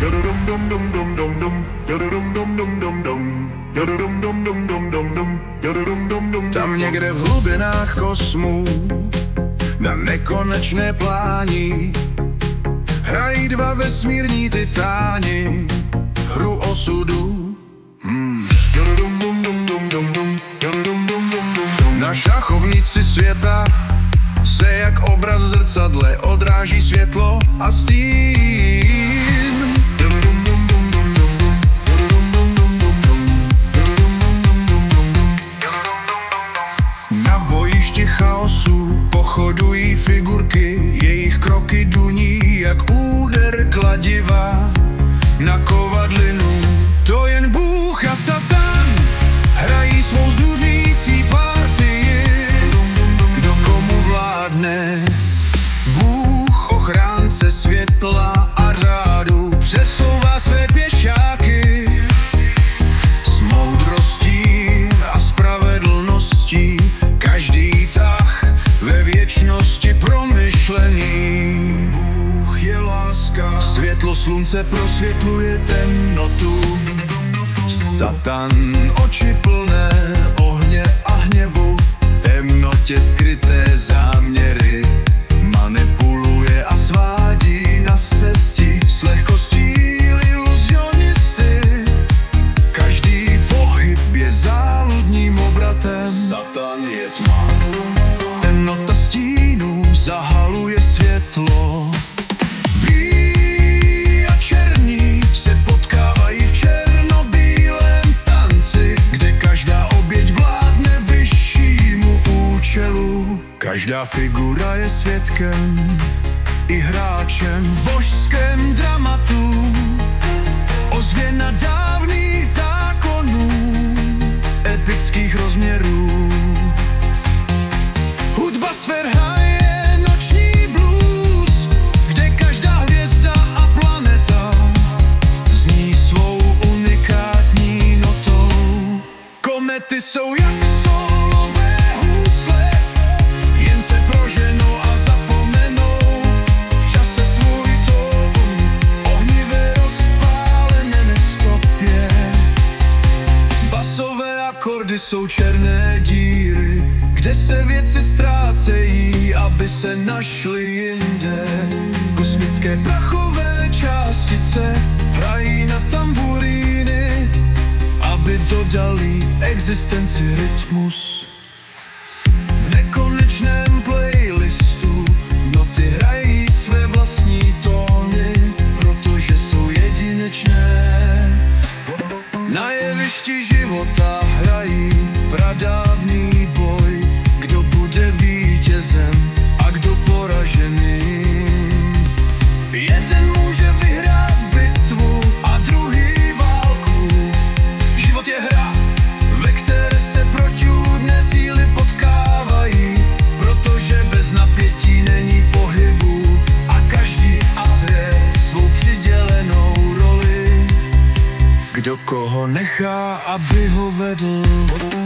Tam někde v hlubinách kosmu, na nekonečné pláni, hrají dva vesmírní titáni hru osudu. Na šachovnici světa se jak obraz v zrcadle odráží světlo a stín. Na bojišti chaosu pochodují figurky, jejich kroky duní jak úder kladiva na kovadlinu. To jen Bůh a Satan hrají svou zuřící partii. Kdo komu vládne? Bůh, ochránce světla a řádu, přesouvá své pěšáky s moudrostí a spravedlností. Každý tah ve věčnosti promyšlený. Bůh je láska, světlo slunce prosvětluje temnotu. Satan oči plné ohně a hněvu, v temnotě skryté záměry manipuluje a svádí na cestí s lehkostí iluzionisty. Každý pohyb je záludním obratem. Satan je tma, temnota stínů zahaluje světlo. Bílí a černí se potkávají v černobílém tanci, kde každá oběť vládne vyššímu účelu. Každá figura je svědkem i hráčem v božském dramatu. Ozvěna dávných zákonů, epických rozměrů. Hudba sfér hraje noční blues, kde každá hvězda a planeta zní svou unikátní notou. Komety jsou jak solové hůsle, jen se proženou a zapomenou. V čase svůj tón ohnivé rozpálené nestopě. Basové akordy jsou černé díry, kde se věci ztrácejí, aby se našly jinde. Kosmické prachové částice hrají na tamburíny, aby dodali existenci rytmus. V nekonečném playlistu noty hrají své vlastní tóny, protože jsou jedinečné. Na jevišti života hrají pradávný boj, kdo bude vítězem a kdo poraženým. Jeden může vyhrát bitvu a druhý válku. Život je hra, ve které se protichůdné síly potkávají, protože bez napětí není pohybu a každý hraje svou přidělenou roli. Kdo koho nechá, aby ho vedl.